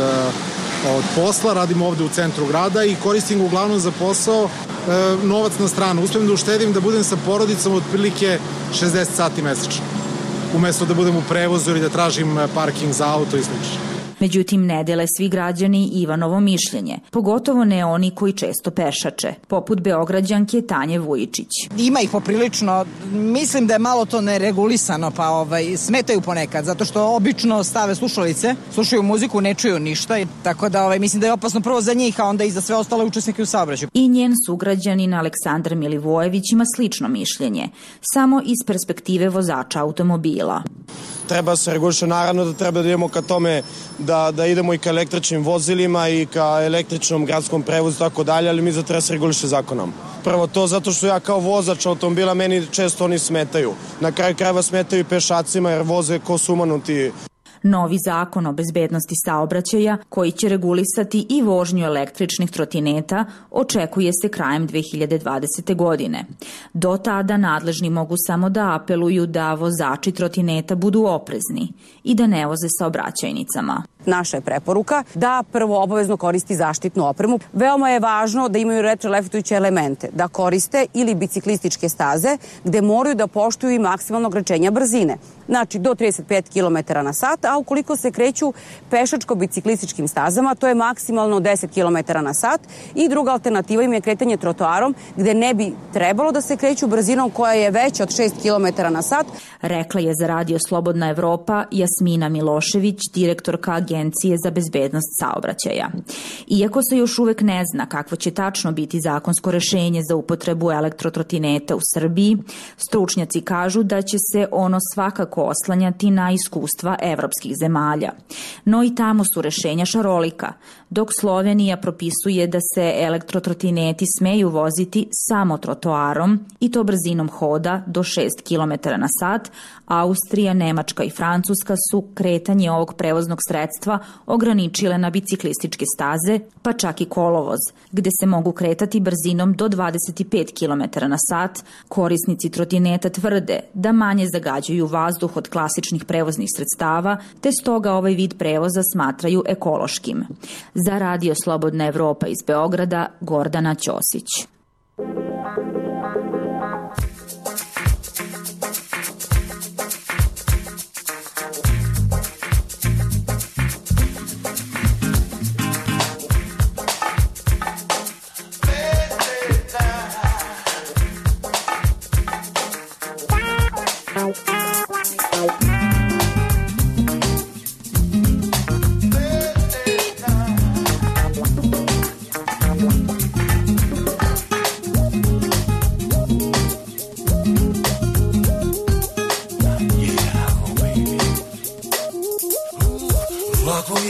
od posla, radim ovde u centru grada i koristim ga uglavnom za posao, novac na stranu. Uspijem da uštedim da budem sa porodicom otprilike 60 sati mesečno. Umesto da budem u prevozu ili da tražim parking za auto i slično. Međutim, ne dele svi građani Ivanovo mišljenje, pogotovo ne oni koji često pešače, poput Beograđanke Tanje Vujičić. Ima ih poprilično, mislim da je malo to neregulisano, pa smetaju ponekad, zato što obično stave slušalice, slušaju muziku, ne čuju ništa, tako da mislim da je opasno prvo za njih, a onda i za sve ostale učesnike u saobraćaju. I njen sugrađanin Aleksandar Milivojević ima slično mišljenje, samo iz perspektive vozača automobila. Treba se reguliše, naravno da treba da idemo ka tome da idemo i ka električnim vozilima i ka električnom gradskom prevozu i tako dalje, ali mi za treba se reguliše zakonom. Prvo to zato što ja kao vozač automobila, meni često oni smetaju. Na kraju krajeva smetaju i pešacima jer voze ko sumanuti. Novi zakon o bezbednosti saobraćaja, koji će regulisati i vožnju električnih trotineta, očekuje se krajem 2020. godine. Do tada nadležni mogu samo da apeluju da vozači trotineta budu oprezni i da ne voze saobraćajnicama. Naša je preporuka da prvo obavezno koristi zaštitnu opremu. Veoma je važno da imaju retroreflektujuće elemente, da koriste ili biciklističke staze gde moraju da poštuju i maksimalno ograničenja brzine. Znači do 35 km na sat, a ukoliko se kreću pešačko-biciklističkim stazama, to je maksimalno 10 km na sat i druga alternativa im je kretanje trotoarom gde ne bi trebalo da se kreću brzinom koja je veća od 6 km na sat. Rekla je za Radio Slobodna Evropa Jasmina Milošević, direktorka Agencije za bezbednost saobraćaja. Iako se još uvek ne zna kakvo će tačno biti zakonsko rešenje za upotrebu elektrotrotineta u Srbiji, stručnjaci kažu da će se ono svakako oslanjati na iskustva evropskih zemalja. No i tamo su rešenja šarolika, dok Slovenija propisuje da se elektrotrotineti smeju voziti samo trotoarom i to brzinom hoda do 6 km na sat, Austrija, Nemačka i Francuska su kretanje ovog prevoznog sredstva ograničile na biciklističke staze, pa čak i kolovoz, gde se mogu kretati brzinom do 25 km na sat. Korisnici trotineta tvrde da manje zagađuju vazduh od klasičnih prevoznih sredstava, te stoga ovaj vid prevoza smatraju ekološkim. Za Radio Slobodna Evropa iz Beograda, Gordana Ćosić.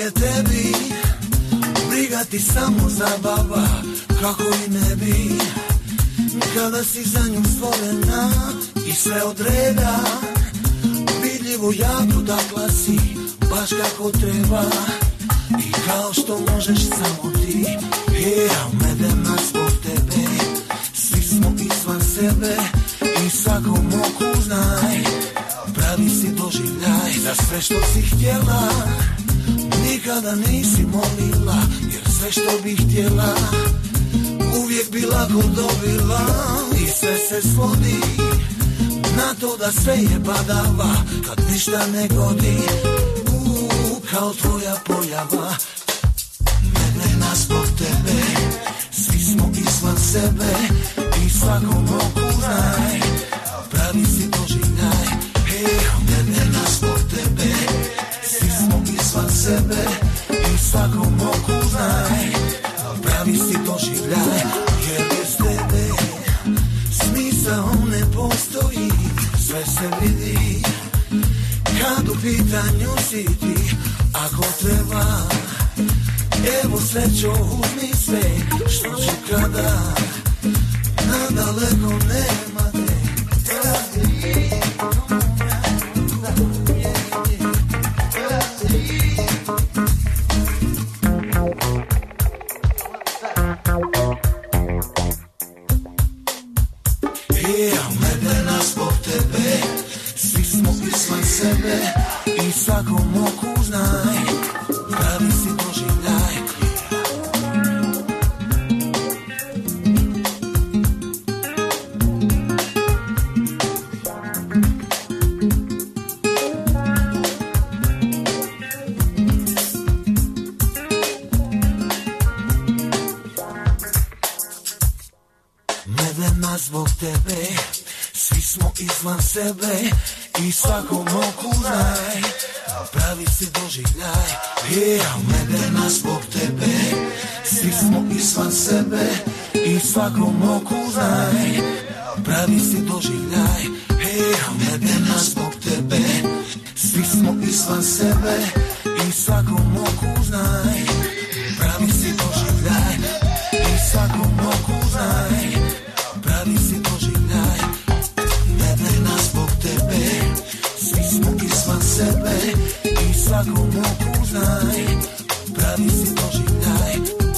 je tebi, briga ti samo zabava, kako i ne bi, kada si za nju stvorena i sve od reda, vidljivo jako dakla si, baš kako treba, i kao što možeš samo ti, medena zbog tebe, svi smo izvan sebe i svakom oku znaj, pravi si doživljaj za sve što si htjela, nikada nisi molila, jer sve što bi htjela uvijek bi lako dobila, i sve se svodi na to da sve je badava, kad ništa ne godi, kao tvoja pojava. Medena zbog tebe, svi smo izvan sebe i svakom oku znaj, pravi si doživljaj. Medena zbog tebe, svi smo izvan sebe i svakom oku znaj, pravi si doživljaj. Jer bez tebe smisao ne postoji, sve se vidi kad u pitanju si ti. Ako treba, evo srećo uzmi sve što ću kada nadaleko nema te. Medena zbog tebe, svi smo izvan sebe i svakom oku znaj, pravi si doživljaj. Medena zbog tebe, svi smo izvan sebe i svakom oku znaj, pravi si doživljaj. Medena zbog tebe, svi smo izvan sebe i svakom oku znaj, pravi si doživljaj. Medena zbog tebe, svi smo izvan sebe i svakom oku znaj, pravi si doživljaj. I svakom oku znaj, pravi si doživljaj. Medena zbog tebe, svi smo izvan sebe i svakom oku znaj, pravi si doživljaj.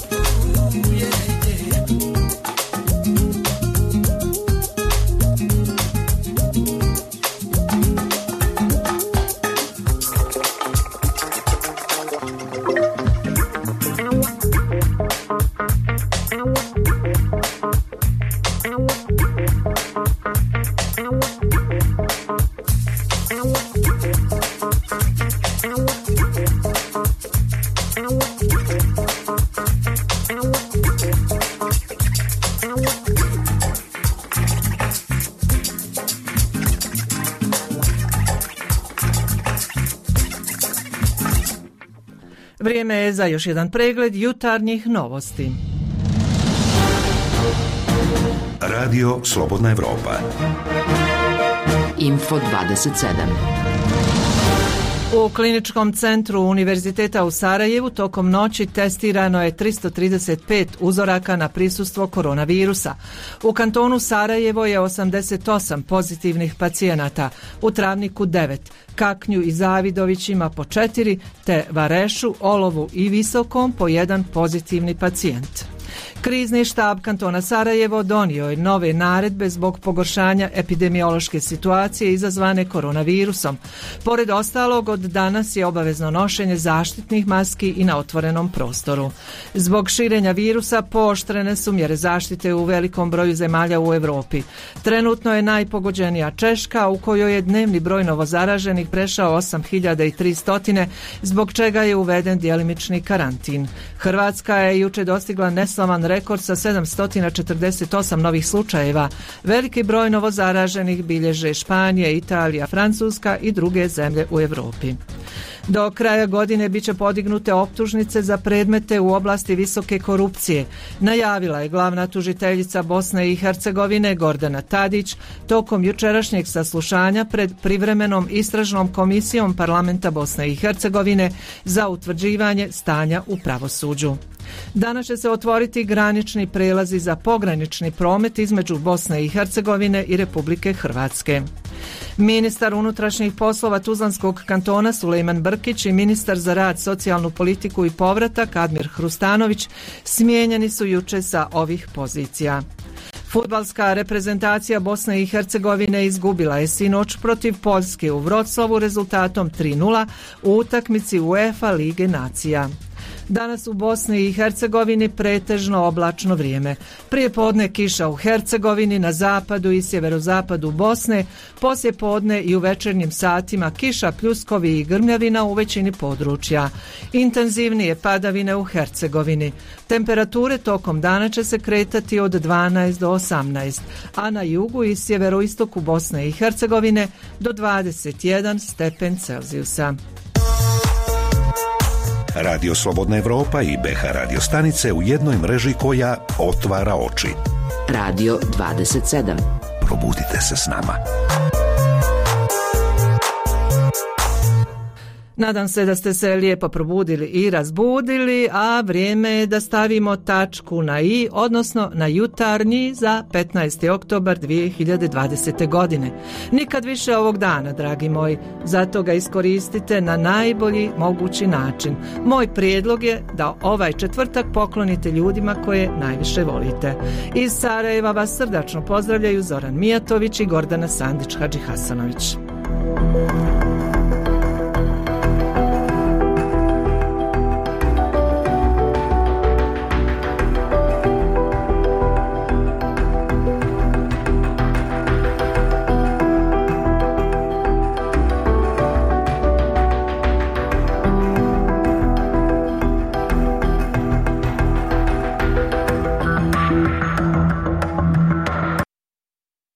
Vrijeme je za još jedan pregled jutarnjih novosti. Radio Slobodna Evropa. Info 27. U Kliničkom centru Univerziteta u Sarajevu tokom noći testirano je 335 uzoraka na prisustvo koronavirusa. U kantonu Sarajevo je 88 pozitivnih pacijenata, u Travniku 9, Kaknju i Zavidovićima po 4, te Varešu, Olovu i Visokom po 1 pozitivni pacijent. Krizni štab kantona Sarajevo donio je nove naredbe zbog pogoršanja epidemiološke situacije izazvane koronavirusom. Pored ostalog, od danas je obavezno nošenje zaštitnih maski i na otvorenom prostoru. Zbog širenja virusa pooštrene su mjere zaštite u velikom broju zemalja u Europi. Trenutno je najpogođenija Češka, u kojoj je dnevni broj novozaraženih prešao 8300, zbog čega je uveden djelimični karantin. Hrvatska je juče dostigla neslavan rekord sa 748 novih slučajeva. Veliki broj novozaraženih bilježe Španija, Italija, Francuska i druge zemlje u Europi. Do kraja godine biće podignute optužnice za predmete u oblasti visoke korupcije, najavila je glavna tužiteljica Bosne i Hercegovine Gordana Tadić tokom jučerašnjeg saslušanja pred privremenom istražnom komisijom Parlamenta Bosne i Hercegovine za utvrđivanje stanja u pravosuđu. Danas će se otvoriti granični prelazi za pogranični promet između Bosne i Hercegovine i Republike Hrvatske. Ministar unutrašnjih poslova Tuzlanskog kantona Sulejman Brkić i ministar za rad, socijalnu politiku i povratak Admir Hrustanović smijenjeni su juče sa ovih pozicija. Fudbalska reprezentacija Bosne i Hercegovine izgubila je sinoć protiv Poljske u Vroclavu rezultatom 3:0 u utakmici UEFA Lige nacija. Danas u Bosni i Hercegovini pretežno oblačno vrijeme. Prije podne kiša u Hercegovini, na zapadu i sjeverozapadu Bosne, poslije podne i u večernjim satima kiša, pljuskovi i grmljavina u većini područja. Intenzivnije padavine u Hercegovini. Temperature tokom dana će se kretati od 12 do 18, a na jugu i sjeveroistoku Bosne i Hercegovine do 21 stepen Celzijusa. Radio Slobodna Evropa i BH radio stanice u jednoj mreži koja otvara oči. Radio 27. Probudite se s nama. Nadam se da ste se lijepo probudili i razbudili, a vrijeme je da stavimo tačku na i, odnosno na jutarnji za 15. oktobar 2020. godine. Nikad više ovog dana, dragi moji, zato ga iskoristite na najbolji mogući način. Moj prijedlog je da ovaj četvrtak poklonite ljudima koje najviše volite. Iz Sarajeva vas srdačno pozdravljaju Zoran Mijatović i Gordana Sandić Hadžihasanović.